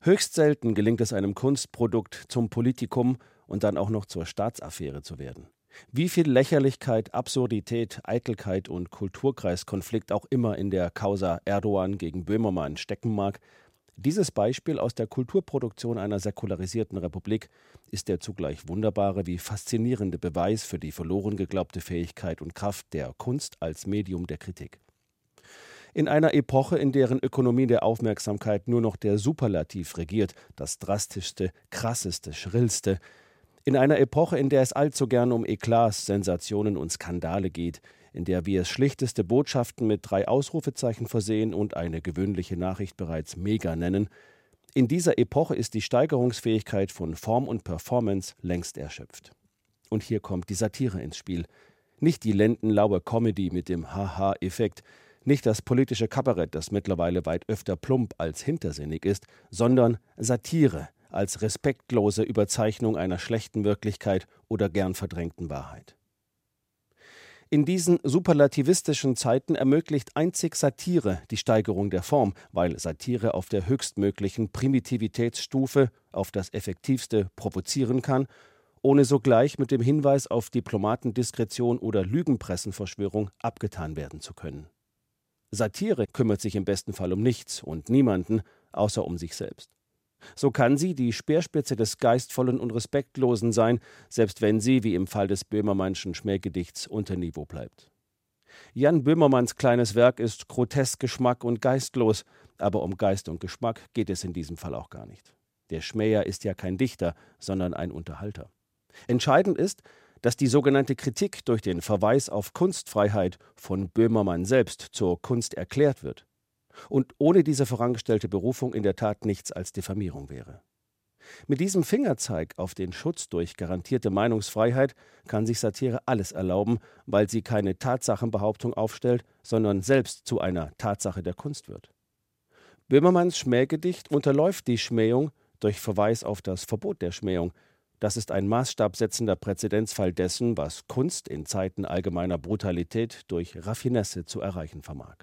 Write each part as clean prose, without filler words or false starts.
Höchst selten gelingt es einem Kunstprodukt zum Politikum und dann auch noch zur Staatsaffäre zu werden. Wie viel Lächerlichkeit, Absurdität, Eitelkeit und Kulturkreiskonflikt auch immer in der Causa Erdogan gegen Böhmermann stecken mag, dieses Beispiel aus der Kulturproduktion einer säkularisierten Republik ist der zugleich wunderbare wie faszinierende Beweis für die verloren geglaubte Fähigkeit und Kraft der Kunst als Medium der Kritik. In einer Epoche, in deren Ökonomie der Aufmerksamkeit nur noch der Superlativ regiert, das drastischste, krasseste, schrillste, in einer Epoche, in der es allzu gern um Eklats, Sensationen und Skandale geht, in der wir es schlichteste Botschaften mit 3 Ausrufezeichen versehen und eine gewöhnliche Nachricht bereits mega nennen, in dieser Epoche ist die Steigerungsfähigkeit von Form und Performance längst erschöpft. Und hier kommt die Satire ins Spiel. Nicht die lendenlaue Comedy mit dem Haha-Effekt, nicht das politische Kabarett, das mittlerweile weit öfter plump als hintersinnig ist, sondern Satire als respektlose Überzeichnung einer schlechten Wirklichkeit oder gern verdrängten Wahrheit. In diesen superlativistischen Zeiten ermöglicht einzig Satire die Steigerung der Form, weil Satire auf der höchstmöglichen Primitivitätsstufe auf das Effektivste provozieren kann, ohne sogleich mit dem Hinweis auf Diplomatendiskretion oder Lügenpressenverschwörung abgetan werden zu können. Satire kümmert sich im besten Fall um nichts und niemanden, außer um sich selbst. So kann sie die Speerspitze des Geistvollen und Respektlosen sein, selbst wenn sie, wie im Fall des Böhmermannschen Schmähgedichts, unter Niveau bleibt. Jan Böhmermanns kleines Werk ist grotesk, Geschmack und geistlos, aber um Geist und Geschmack geht es in diesem Fall auch gar nicht. Der Schmäher ist ja kein Dichter, sondern ein Unterhalter. Entscheidend ist, dass die sogenannte Kritik durch den Verweis auf Kunstfreiheit von Böhmermann selbst zur Kunst erklärt wird. Und ohne diese vorangestellte Berufung in der Tat nichts als Diffamierung wäre. Mit diesem Fingerzeig auf den Schutz durch garantierte Meinungsfreiheit kann sich Satire alles erlauben, weil sie keine Tatsachenbehauptung aufstellt, sondern selbst zu einer Tatsache der Kunst wird. Böhmermanns Schmähgedicht unterläuft die Schmähung durch Verweis auf das Verbot der Schmähung. Das ist ein maßstabsetzender Präzedenzfall dessen, was Kunst in Zeiten allgemeiner Brutalität durch Raffinesse zu erreichen vermag.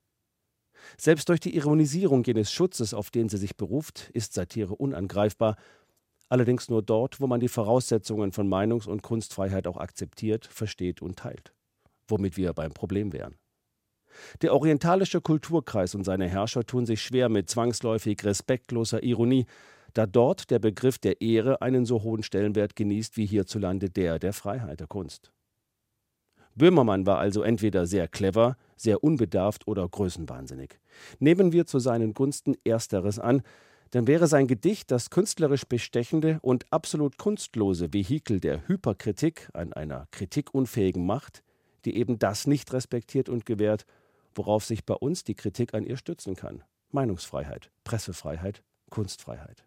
Selbst durch die Ironisierung jenes Schutzes, auf den sie sich beruft, ist Satire unangreifbar, allerdings nur dort, wo man die Voraussetzungen von Meinungs- und Kunstfreiheit auch akzeptiert, versteht und teilt, womit wir beim Problem wären. Der orientalische Kulturkreis und seine Herrscher tun sich schwer mit zwangsläufig respektloser Ironie, da dort der Begriff der Ehre einen so hohen Stellenwert genießt wie hierzulande der Freiheit der Kunst. Böhmermann war also entweder sehr clever, sehr unbedarft oder größenwahnsinnig. Nehmen wir zu seinen Gunsten Ersteres an, dann wäre sein Gedicht das künstlerisch bestechende und absolut kunstlose Vehikel der Hyperkritik an einer kritikunfähigen Macht, die eben das nicht respektiert und gewährt, worauf sich bei uns die Kritik an ihr stützen kann. Meinungsfreiheit, Pressefreiheit, Kunstfreiheit.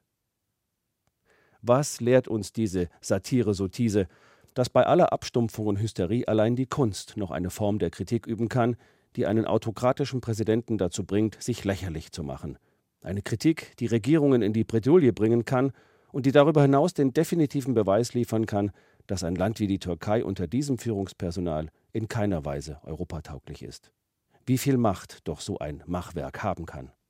Was lehrt uns diese Satire-Sottise? Dass bei aller Abstumpfung und Hysterie allein die Kunst noch eine Form der Kritik üben kann, die einen autokratischen Präsidenten dazu bringt, sich lächerlich zu machen. Eine Kritik, die Regierungen in die Bredouille bringen kann und die darüber hinaus den definitiven Beweis liefern kann, dass ein Land wie die Türkei unter diesem Führungspersonal in keiner Weise europatauglich ist. Wie viel Macht doch so ein Machwerk haben kann.